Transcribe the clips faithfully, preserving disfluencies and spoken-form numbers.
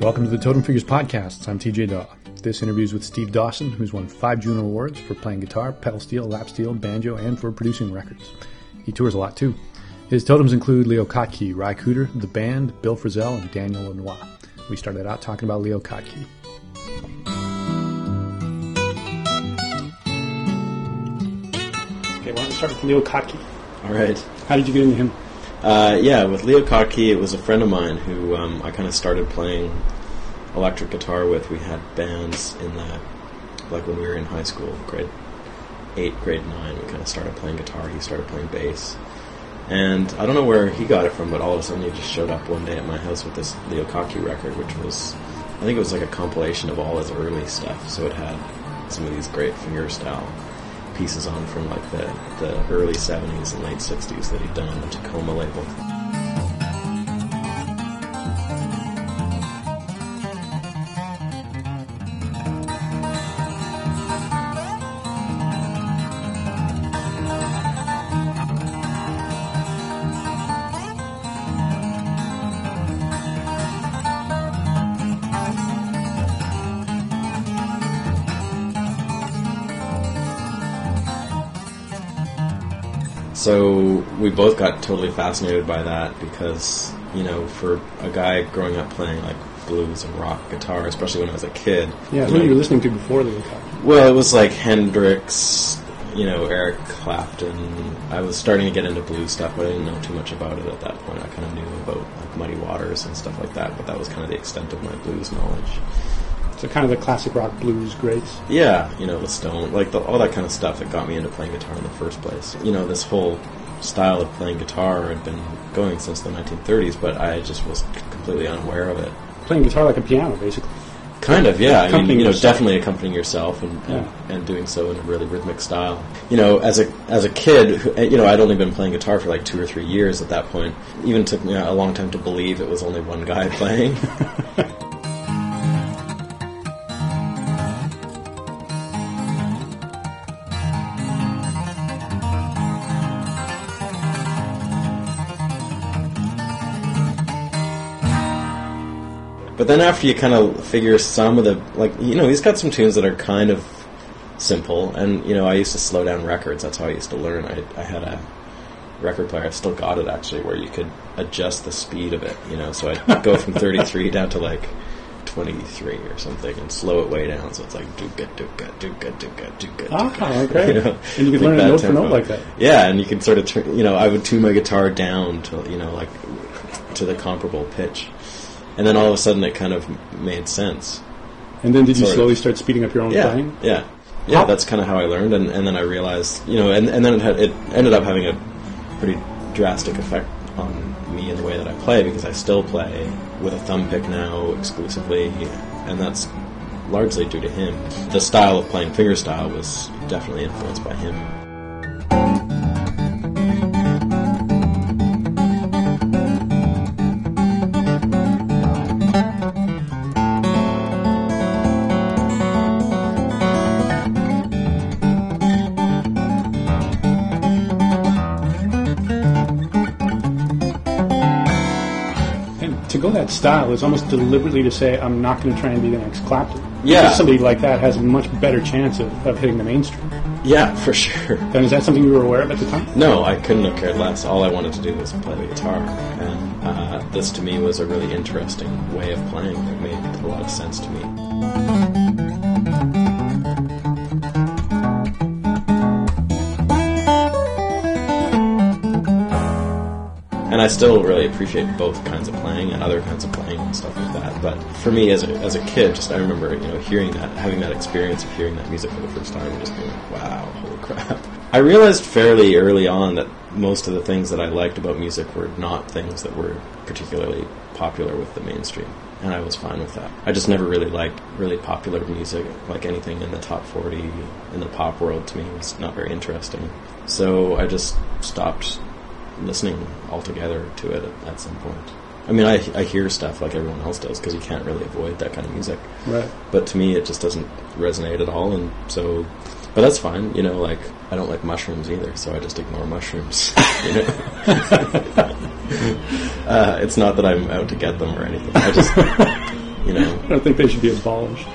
Welcome to the Totem Figures Podcast. I'm T J Daw. This interview is with Steve Dawson, who's won five Juno Awards for playing guitar, pedal steel, lap steel, banjo, and for producing records. He tours a lot, too. His totems include Leo Kottke, Ry Cooder, The Band, Bill Frisell, and Daniel Lanois. We started out talking about Leo Kottke. Okay, why don't we start with Leo Kottke? All right. How did you get into him? Uh, yeah, with Leo Kottke, it was a friend of mine who um, I kind of started playing electric guitar with. We had bands in that, like when we were in high school, grade eight, grade nine, we kind of started playing guitar. He started playing bass. And I don't know where he got it from, but all of a sudden he just showed up one day at my house with this Leo Kottke record, which was, I think it was like a compilation of all his early stuff. So it had some of these great fingerstyle pieces on from like the, the early seventies and late sixties that he'd done on the Tacoma label. So we both got totally fascinated by that because, you know, for a guy growing up playing like blues and rock guitar, especially when I was a kid. Yeah, that's what you were listening to before Leo Kottke. Well, it was like Hendrix, you know, Eric Clapton. I was starting to get into blues stuff, but I didn't know too much about it at that point. I kind of knew about like Muddy Waters and stuff like that, but that was kind of the extent of my blues knowledge. So kind of the classic rock blues greats. Yeah, you know, the Stone, like the, all that kind of stuff that got me into playing guitar in the first place. You know, this whole style of playing guitar had been going since the nineteen thirties, but I just was completely unaware of it. Playing guitar like a piano, basically. Kind of, yeah. I mean, you know, yourself. definitely accompanying yourself and, yeah. and and doing so in a really rhythmic style. You know, as a as a kid, you know, I'd only been playing guitar for like two or three years at that point. It even took me a long time to believe it was only one guy playing. But then after you kind of figure some of the, like, you know, he's got some tunes that are kind of simple. And, you know, I used to slow down records. That's how I used to learn. I, I had a record player. I still got it, actually, where you could adjust the speed of it, you know. So I'd go from thirty-three down to, like, twenty-three or something and slow it way down. So it's like, do-ga, do-ga, do-ga, do-ga, do-ga. Ah, okay. You know, and you could learn it note for note like that. Yeah, and you can sort of, turn, you know, I would tune my guitar down to, you know, like, to the comparable pitch. And then all of a sudden it kind of made sense. And then did you sort slowly of. start speeding up your own yeah, playing? Yeah. Yeah, that's kind of how I learned. And, and then I realized, you know, and, and then it, had, it ended up having a pretty drastic effect on me in the way that I play, because I still play with a thumb pick now exclusively, and that's largely due to him. The style of playing fingerstyle was definitely influenced by him. To go that style is almost deliberately to say, I'm not going to try and be the next Clapton. Yeah. Because somebody like that has a much better chance of, of hitting the mainstream. Yeah, for sure. And is that something you were aware of at the time? No, I couldn't have cared less. All I wanted to do was play the guitar. And uh, this, to me, was a really interesting way of playing that made a lot of sense to me. And I still really appreciate both kinds of playing and other kinds of playing and stuff like that. But for me, as a as a kid, just I remember, you know, hearing that, having that experience of hearing that music for the first time, and just being like, wow, holy crap. I realized fairly early on that most of the things that I liked about music were not things that were particularly popular with the mainstream. And I was fine with that. I just never really liked really popular music, like anything in the top forty in the pop world to me was not very interesting. So I just stopped listening altogether to it at, at some point. I mean, I, I hear stuff like everyone else does because you can't really avoid that kind of music. Right. But to me, it just doesn't resonate at all, and so... But that's fine, you know, like, I don't like mushrooms either, so I just ignore mushrooms. You know? uh, it's not that I'm out to get them or anything. I just, you know, I don't think they should be abolished.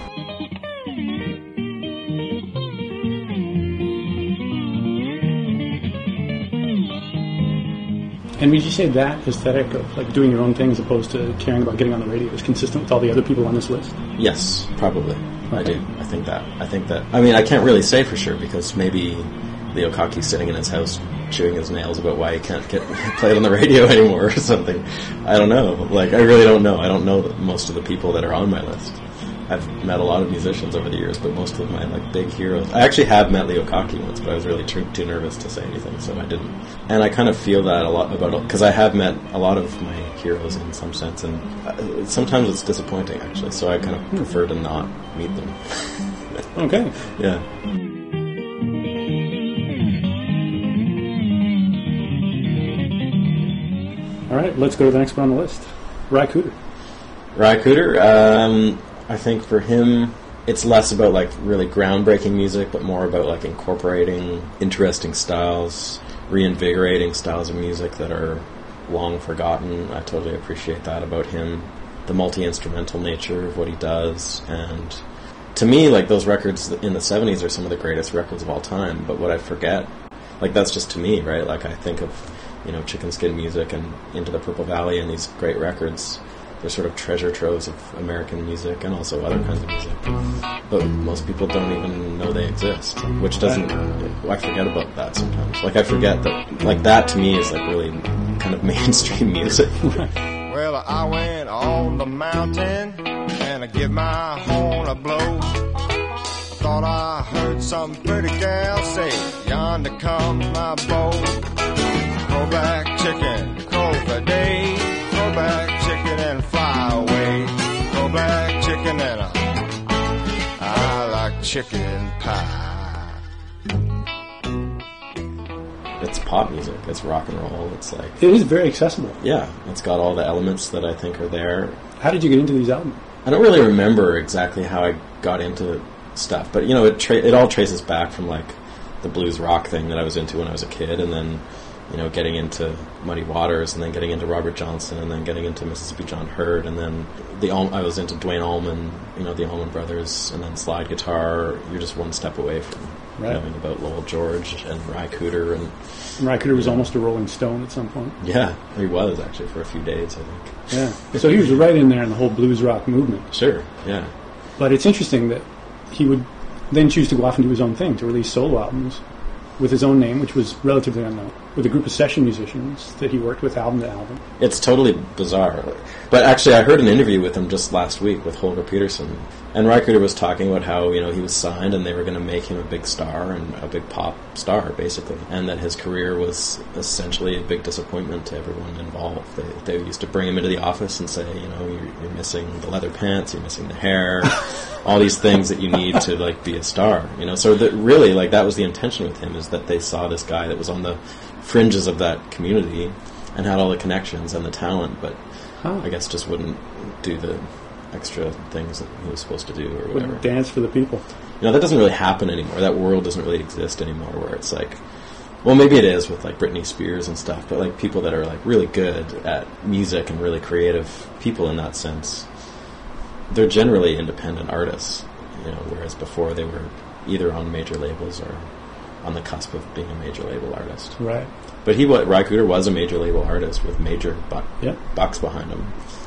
And would you say that aesthetic of like doing your own thing as opposed to caring about getting on the radio is consistent with all the other people on this list? Yes, probably. Okay. I do. I think that. I think that. I mean, I can't really say for sure because maybe Leo Kocky's sitting in his house chewing his nails about why he can't get played on the radio anymore or something. I don't know. Like, I really don't know. I don't know most of the people that are on my list. I've met a lot of musicians over the years, but most of my like big heroes. I actually have met Leo Kottke once, but I was really too, too nervous to say anything, so I didn't. And I kind of feel that a lot about because I have met a lot of my heroes in some sense, and uh, sometimes it's disappointing actually. So I kind of prefer to not meet them. Okay. Yeah. All right, let's go to the next one on the list. Ry Cooder. Ry Cooder. Um, I think for him, it's less about like really groundbreaking music, but more about like incorporating interesting styles, reinvigorating styles of music that are long forgotten. I totally appreciate that about him. The multi-instrumental nature of what he does, and to me, like those records in the seventies are some of the greatest records of all time. But what I forget, like that's just to me, right? Like I think of, you know, Chicken Skin Music and Into the Purple Valley and these great records. They're sort of treasure troves of American music and also other kinds of music. But most people don't even know they exist, which doesn't... I forget about that sometimes. Like, I forget that... Like, that to me is, like, really kind of mainstream music. Well, I went on the mountain and I give my horn a blow. Thought I heard some pretty gal say, yonder comes my beau. Crow black chicken, crow for day. Crow black chicken and fly away. Crow black chicken and a, I like chicken pie. It's pop music. It's rock and roll. It's like... It is very accessible. Yeah. It's got all the elements that I think are there. How did you get into these albums? I don't really remember exactly how I got into stuff, but, you know, it tra- it all traces back from, like, the blues rock thing that I was into when I was a kid, and then... you know, getting into Muddy Waters, and then getting into Robert Johnson, and then getting into Mississippi John Hurt, and then the Al- I was into Duane Allman, you know, the Allman Brothers, and then slide guitar. You're just one step away from right. knowing about Lowell George and Ry Cooder. And, and Ry Cooder was almost a Rolling Stone at some point. Yeah, he was, actually, for a few days, I think. Yeah, so he was right in there in the whole blues rock movement. Sure, yeah. But it's interesting that he would then choose to go off and do his own thing, to release solo albums with his own name, which was relatively unknown, with a group of session musicians that he worked with album to album. It's totally bizarre. But actually, I heard an interview with him just last week with Holger Peterson, and Ry Cooder was talking about how, you know, he was signed and they were going to make him a big star and a big pop star, basically, and that his career was essentially a big disappointment to everyone involved. They, they used to bring him into the office and say, you know, you're, you're missing the leather pants, you're missing the hair, all these things that you need to, like, be a star, you know. So that really, like, that was the intention with him, is that they saw this guy that was on the fringes of that community and had all the connections and the talent, but huh. I guess just wouldn't do the extra things that he was supposed to do or whatever. Wouldn't dance for the people. You know, that doesn't really happen anymore. That world doesn't really exist anymore, where it's like, well, maybe it is with like Britney Spears and stuff, but like people that are like really good at music and really creative people in that sense, they're generally independent artists, you know, whereas before they were either on major labels or on the cusp of being a major label artist. Right. But he, what, Ry Cooder was a major label artist with major buck, yep. bucks behind him.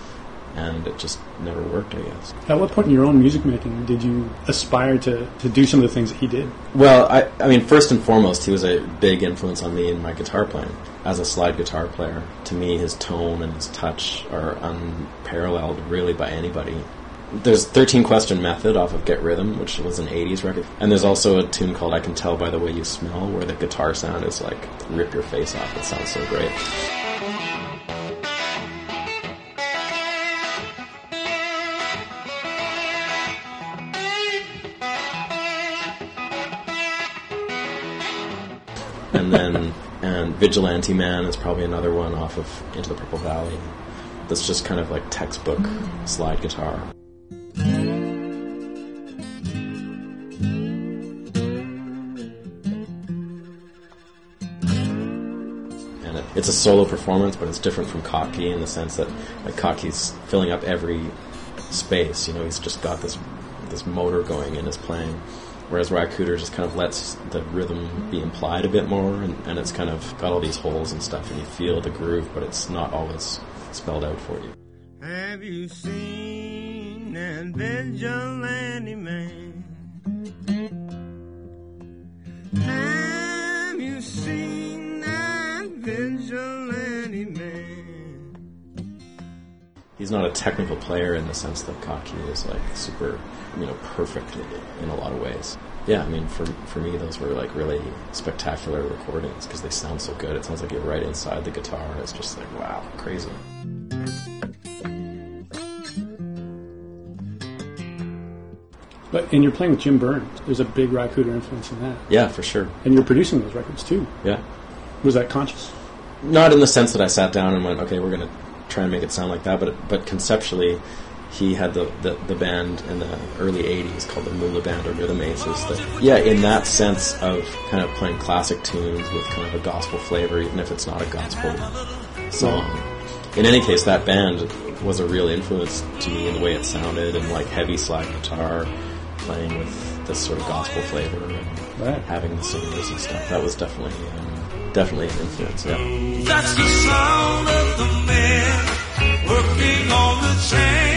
And it just never worked, I guess. At what point in your own music making did you aspire to, to do some of the things that he did? Well, I, I mean, first and foremost, he was a big influence on me in my guitar playing. As a slide guitar player, to me, his tone and his touch are unparalleled, really, by anybody. There's thirteen Question Method off of Get Rhythm, which was an eighties record. And there's also a tune called I Can Tell by the Way You Smell, where the guitar sound is like, rip your face off. It sounds so great. And then, and Vigilante Man is probably another one off of Into the Purple Valley. That's just kind of like textbook slide guitar. And it, it's a solo performance, but it's different from Kottke in the sense that like Kotke's filling up every space. You know, he's just got this this motor going in his playing. Whereas Ry Cooder just kind of lets the rhythm be implied a bit more, and, and it's kind of got all these holes and stuff, and you feel the groove, but it's not always spelled out for you. Have you seen that vigilante man? Have you seen that vigilante man? He's not a technical player in the sense that Kottke is like super, you know, perfect in a lot of ways. Yeah, I mean, for for me, those were like really spectacular recordings because they sound so good. It sounds like you're right inside the guitar. It's just like, wow, crazy. But and you're playing with Jim Burns. There's a big Ry Cooder influence in that. Yeah, for sure. And you're producing those records too. Yeah. Was that conscious? Not in the sense that I sat down and went, okay, we're going to try and make it sound like that, but but conceptually, he had the, the, the band in the early eighties called the Moolah Band or Rhythm Aces. That, yeah, in that sense of kind of playing classic tunes with kind of a gospel flavor, even if it's not a gospel song. In any case, that band was a real influence to me in the way it sounded, and like heavy slide guitar, playing with this sort of gospel flavor, and right. having the singers and stuff. That was definitely um, definitely an influence. Yeah. That's the sound of the man working on the train.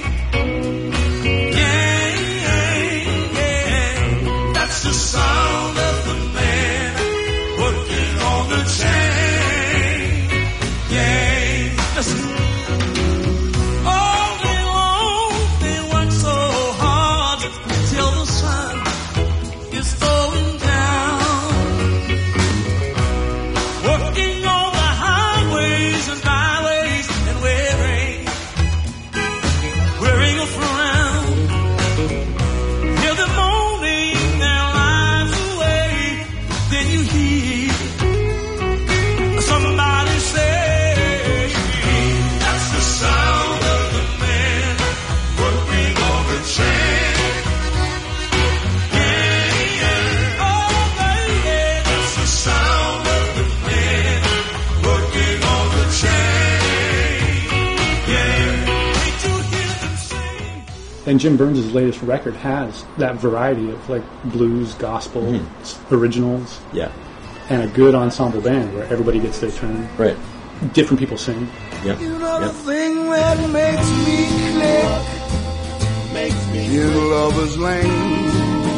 The sound of the man working on the chain. Yeah, listen. All day long they work so hard till the sun is going down. Working on the highways and byways and wearing, wearing a frown. Hear the moaning. Then you hear somebody say, that's the sound of the man working on the chain. Yeah, yeah, oh baby, that's the sound of the man working on the chain. Yeah, hate to hear them say. And Jim Burns' latest record has that variety of like blues, gospel, mm-hmm. originals, yeah, and a good ensemble band where everybody gets their turn. Right. Different people sing. Yep. You know yep. the thing that makes me click, makes me in Lover's Lane.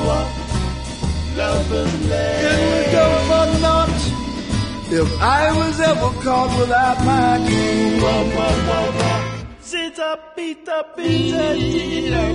Lover's Lane. In the or not, if I was ever caught without my key. Sit up, beat up, beat up, beat up,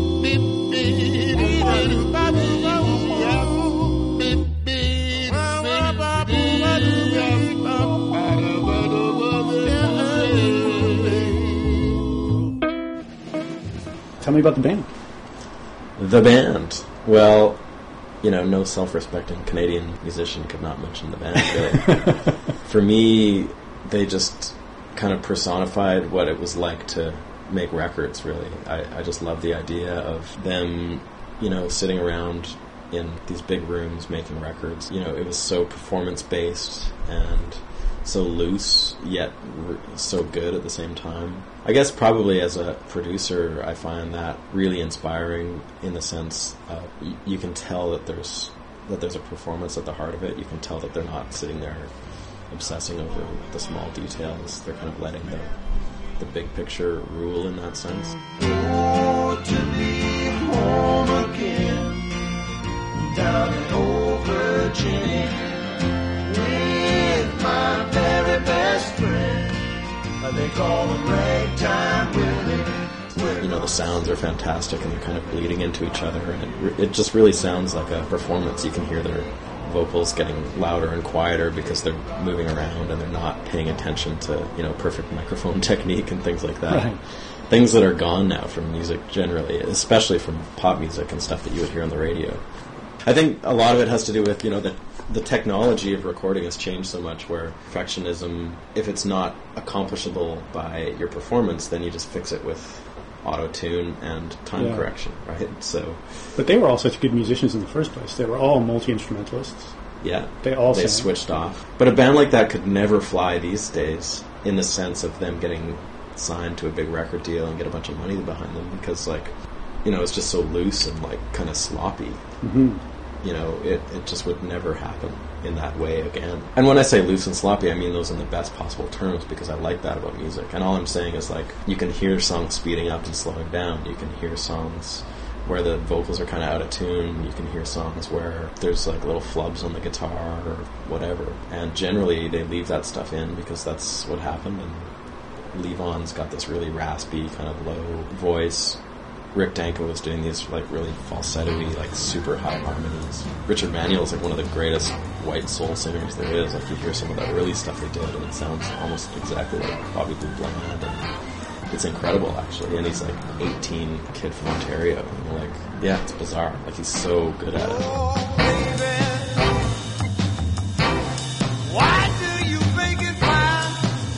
Tell me about the band. The band. Well, you know, no self-respecting Canadian musician could not mention the band, really. For me, they just kind of personified what it was like to make records, really. I, I just love the idea of them, you know, sitting around in these big rooms making records. You know, it was so performance-based and so loose, yet r- so good at the same time. I guess probably as a producer, I find that really inspiring in the sense uh, y- you can tell that there's that there's a performance at the heart of it. You can tell that they're not sitting there obsessing over the small details. They're kind of letting the the big picture rule in that sense. Oh, to be home again, down in old Virginia, with my very best friend, they call him Ragtime Willie. You know, the sounds are fantastic and they're kind of bleeding into each other, and it, re- it just really sounds like a performance. You can hear their vocals getting louder and quieter because they're moving around and they're not paying attention to, you know, perfect microphone technique and things like that. Right. Things that are gone now from music generally, especially from pop music and stuff that you would hear on the radio. I think a lot of it has to do with, you know, the the technology of recording has changed so much where perfectionism, if it's not accomplishable by your performance, then you just fix it with auto-tune and time yeah. correction, right? So, but they were all such good musicians in the first place. They were all multi-instrumentalists. Yeah. They all They sang. switched off. But a band like that could never fly these days in the sense of them getting sign to a big record deal and get a bunch of money behind them, because like, you know, it's just so loose and like kind of sloppy. Mm-hmm. You know, it, it just would never happen in that way again. And when I say loose and sloppy, I mean those in the best possible terms, because I like that about music. And all I'm saying is, like, you can hear songs speeding up and slowing down. You can hear songs where the vocals are kind of out of tune. You can hear songs where there's like little flubs on the guitar or whatever. And generally they leave that stuff in because that's what happened. And Levon's got this really raspy, kind of low voice. Rick Danko was doing these like really falsetto-y, like super high harmonies. Richard Manuel is like one of the greatest white soul singers there is. Like, you hear some of that early stuff they did, and it sounds almost exactly like Bobby Blue Bland. And it's incredible, actually. And he's like eighteen, a kid from Ontario. And you're like, yeah, it's bizarre. Like, he's so good at it. Oh, baby, why do you think it's fine?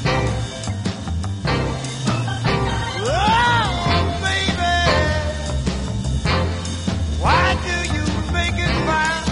Oh, baby, why do you think it's fine?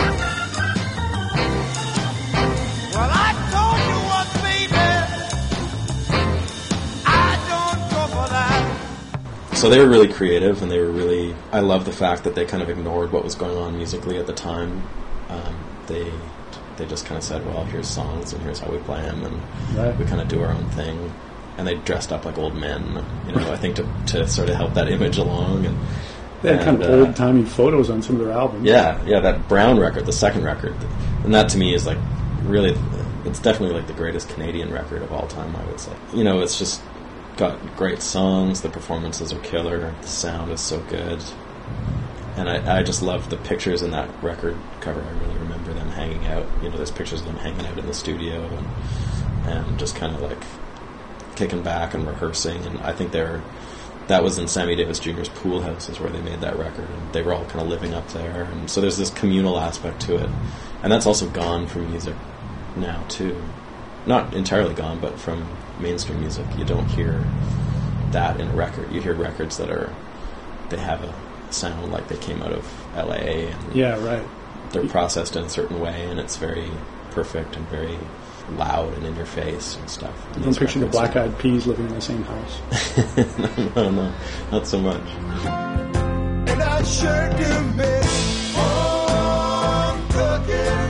Well, I told you what, baby, I don't go for that. So they were really creative, and they were really... I love the fact that they kind of ignored what was going on musically at the time. Um, they they just kind of said, well, here's songs, and here's how we play them, and Right. we kind of do our own thing. And they dressed up like old men, you know, I think to, to sort of help that image along. And They had kind of and, uh, old-timey photos on some of their albums. Yeah, yeah, that Brown record, the second record. And that to me is like really... It's definitely like the greatest Canadian record of all time, I would say. You know, it's just... got great songs, the performances are killer, the sound is so good, and I, I just love the pictures in that record cover. I really remember them hanging out. You know, there's pictures of them hanging out in the studio and and just kind of like kicking back and rehearsing. And I think they're that was in Sammy Davis Junior's pool house is where they made that record, and they were all kind of living up there. And so there's this communal aspect to it, and that's also gone from music now too. Not entirely gone, but from mainstream music, you don't hear that in a record. You hear records that are, they have a sound like they came out of L A, and Yeah, right. they're processed in a certain way, and it's very perfect and very loud and in your face and stuff. And Don't these picture the records- Black Eyed Peas living in the same house. no, no, not so much. And I sure do miss home cooking,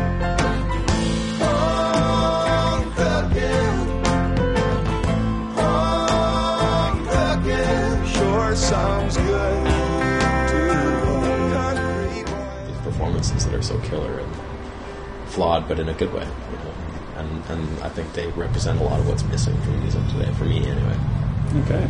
home cooking, home cooking. Sure sounds good to a country boy. These performances that are so killer and flawed, but in a good way, you know. And and I think they represent a lot of what's missing from music today, for me anyway. Okay.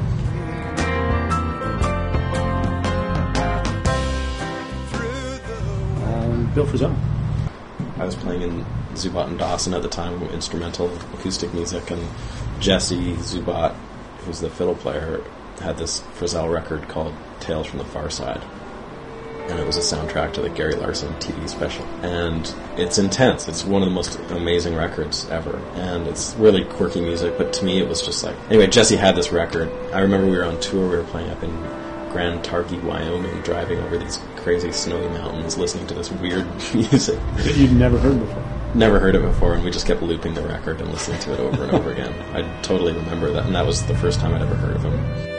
Um, Bill Frisell. I was playing in Zubat and Dawson at the time, instrumental acoustic music, and Jesse Zubat, who's the fiddle player, had this Frizzell record called Tales from the Far Side. And it was a soundtrack to the Gary Larson T V special. And it's intense. It's one of the most amazing records ever. And it's really quirky music, but to me it was just like... Anyway, Jesse had this record. I remember we were on tour, we were playing up in Grand Targhee, Wyoming, driving over these crazy snowy mountains, listening to this weird music. That you'd never heard before. Never heard it before, and we just kept looping the record and listening to it over and over again. I totally remember that, and that was the first time I'd ever heard of him.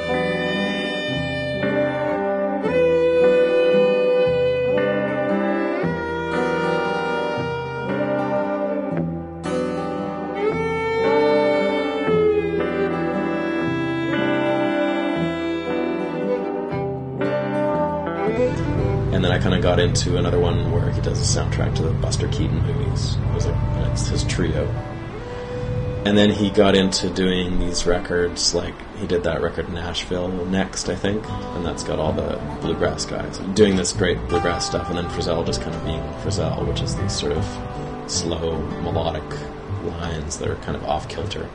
And then I kind of got into another one where he does a soundtrack to the Buster Keaton movies. It was like, it's his trio. And then he got into doing these records, like he did that record Nashville next, I think, and that's got all the bluegrass guys doing this great bluegrass stuff, and then Frizzell just kind of being Frizzell, which is these sort of slow, melodic lines that are kind of off-kilter.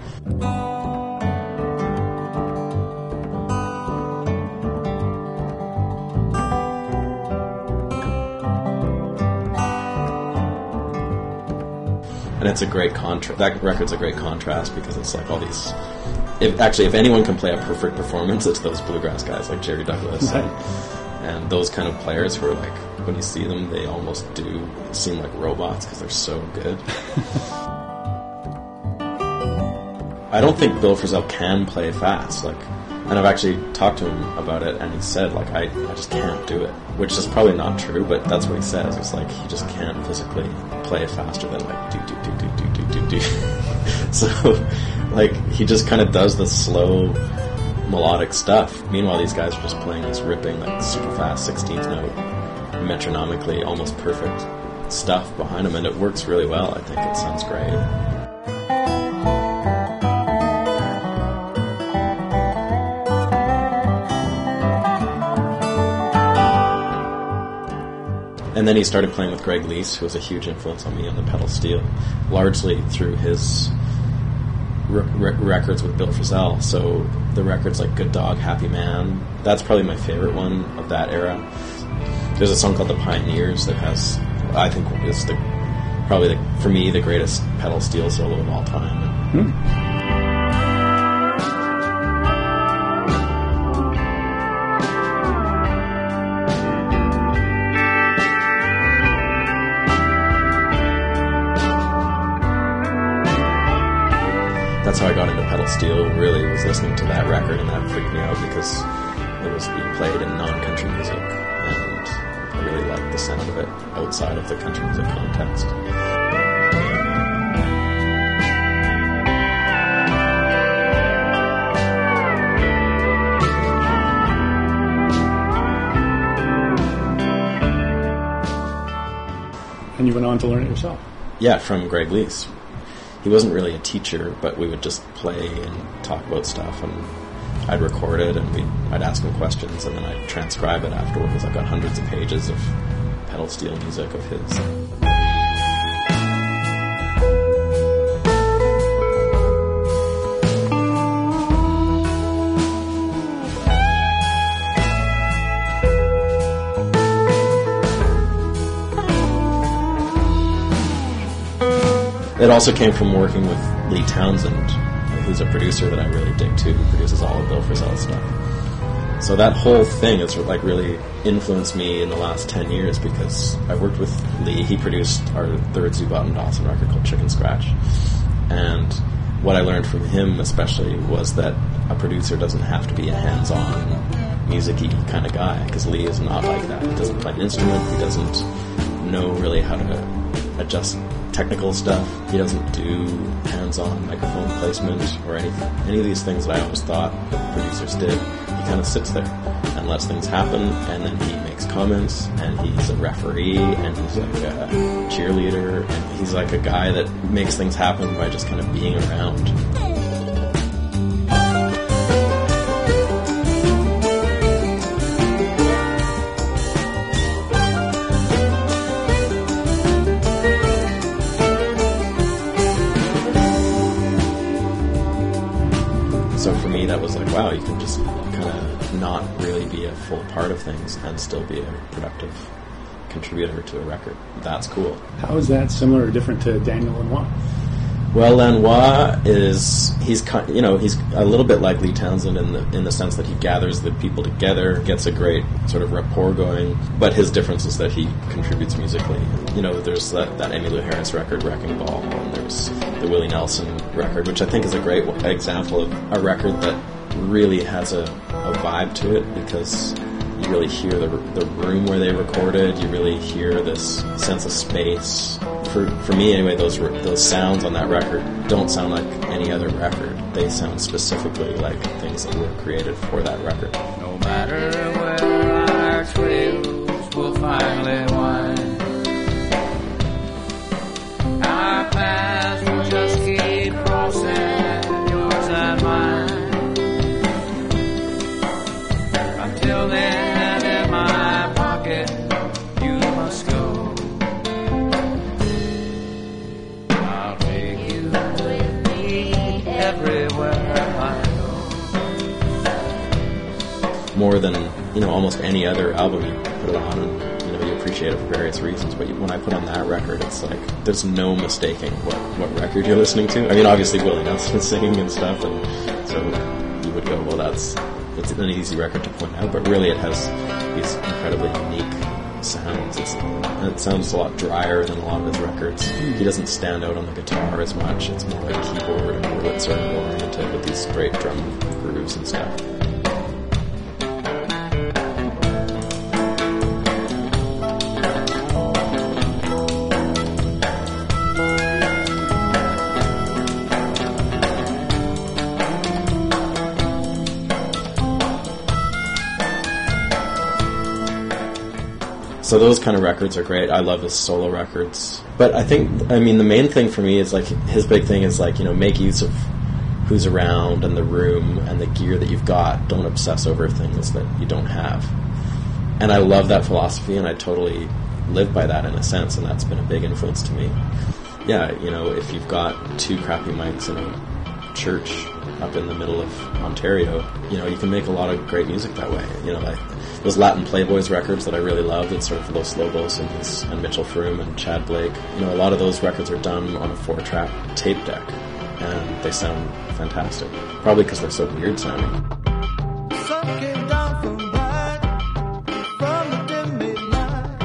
And it's a great contrast. That record's a great contrast because it's like all these... If, actually, if anyone can play a perfect performance, it's those bluegrass guys like Jerry Douglas. Right. And, and those kind of players who are like, when you see them, they almost do seem like robots because they're so good. I don't think Bill Frisell can play fast. Like, and I've actually talked to him about it, and he said, like, I, I just can't do it. Which is probably not true, but that's what he says. It's like, he just can't physically play faster than, like, do, do, do, do, do, do, do, do. So, like, he just kind of does the slow, melodic stuff. Meanwhile, these guys are just playing this ripping, like, super fast sixteenth note, metronomically almost perfect stuff behind him, and it works really well. I think it sounds great. And then he started playing with Greg Leese, who was a huge influence on me on the pedal steel, largely through his re- re- records with Bill Frisell. So the records like Good Dog, Happy Man, that's probably my favorite one of that era. There's a song called The Pioneers that has, I think, is the probably, the, for me, the greatest pedal steel solo of all time. Hmm. That's how I got into pedal steel, really, was listening to that record, and that freaked me out because it was being played in non-country music, and I really liked the sound of it outside of the country music context. And you went on to learn it yourself? Yeah, from Greg Leese. He wasn't really a teacher, but we would just play and talk about stuff, and I'd record it, and we'd, I'd ask him questions, and then I'd transcribe it afterwards. I've got hundreds of pages of pedal steel music of his. It also came from working with Lee Townsend, who's a producer that I really dig too, who produces all of Bill Frisell's stuff. So that whole thing has like really influenced me in the last ten years because I worked with Lee. He produced our third Zubat and Dawson record called Chicken Scratch. And what I learned from him especially was that a producer doesn't have to be a hands-on, music-y kind of guy, because Lee is not like that. He doesn't play an instrument, he doesn't know really how to adjust technical stuff. He doesn't do hands-on microphone placement or anything. Any of these things that I always thought producers did. He kind of sits there and lets things happen, and then he makes comments, and he's a referee, and he's like a cheerleader, and he's like a guy that makes things happen by just kind of being around. So for me, that was like, wow, you can just kind of not really be a full part of things and still be a productive contributor to a record. That's cool. How is that similar or different to Daniel Lanois? Well, Lanois is, he's, you know, he's a little bit like Lee Townsend in the in the sense that he gathers the people together, gets a great sort of rapport going, but his difference is that he contributes musically. You know, there's that, that Emmylou Harris record, Wrecking Ball, and there's the Willie Nelson record, which I think is a great example of a record that really has a, a vibe to it, because you really hear the the room where they recorded, you really hear this sense of space. For for me anyway, those those sounds on that record don't sound like any other record. They sound specifically like things that were created for that record. No matter where our trails will finally wind, our paths will just keep crossing, yours and mine. Until then, and in my pocket, you must go. Everywhere I go. More than, you know, almost any other album, you put it on and, you know, you appreciate it for various reasons, but you, when I put on that record, it's like there's no mistaking what, what record you're listening to. I mean, obviously Willie Nelson is singing and stuff, and so you would go, well, that's it's an easy record to point out, but really it has these incredibly unique sounds. It's, it sounds a lot drier than a lot of his records. He doesn't stand out on the guitar as much. It's more like keyboard and Wurlitzer oriented with these straight drum grooves and stuff. So those kind of records are great. I love his solo records. But I think, I mean, the main thing for me is, like, his big thing is, like, you know, make use of who's around and the room and the gear that you've got. Don't obsess over things that you don't have. And I love that philosophy, and I totally live by that in a sense, and that's been a big influence to me. Yeah, you know, if you've got two crappy mics in a church up in the middle of Ontario, you know, you can make a lot of great music that way. You know, like those Latin Playboys records that I really love, that's sort of Los Lobos and, and Mitchell Froom and Chad Blake. You know, a lot of those records are done on a four-track tape deck, and they sound fantastic. Probably because they're so weird sounding. Sun came down from bright, from the dim midnight.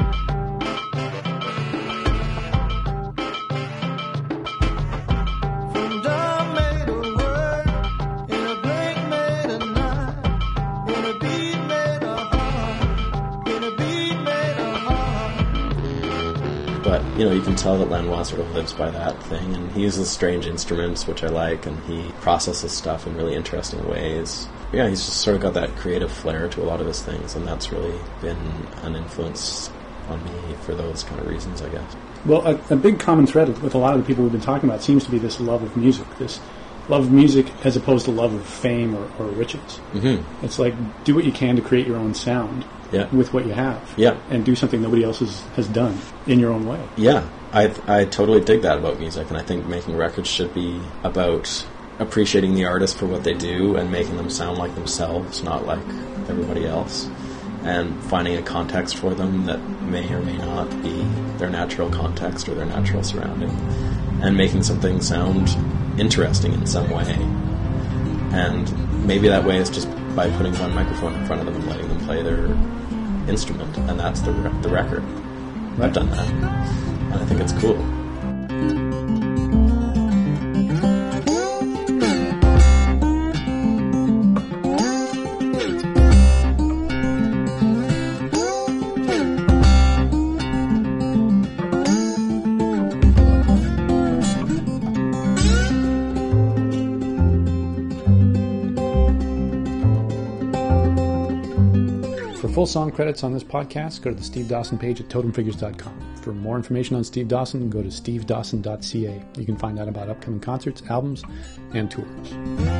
From dawn made a word, in a blink made a night, in a beat made a heart, in a beat made a heart. But, you know, you can tell that Lanois sort of lives by that thing, and he uses strange instruments, which I like, and he processes stuff in really interesting ways. Yeah, he's just sort of got that creative flair to a lot of his things, and that's really been an influence on me for those kind of reasons, I guess. Well, a, a big common thread with a lot of the people we've been talking about seems to be this love of music, this love of music as opposed to love of fame or, or riches. Mm-hmm. It's like, do what you can to create your own sound Yeah. with what you have. Yeah. And do something nobody else has, has done in your own way. Yeah, I I totally dig that about music, and I think making records should be about appreciating the artist for what they do and making them sound like themselves, not like everybody else, and finding a context for them that may or may not be their natural context or their natural surrounding, and making something sound interesting in some way. And maybe that way is just by putting one microphone in front of them and letting them play their instrument, and that's the re- the record. I've done that, and I think it's cool. For full song credits on this podcast, go to the Steve Dawson page at totem figures dot com. For more information on Steve Dawson, go to steve dawson dot c a. You can find out about upcoming concerts, albums, and tours.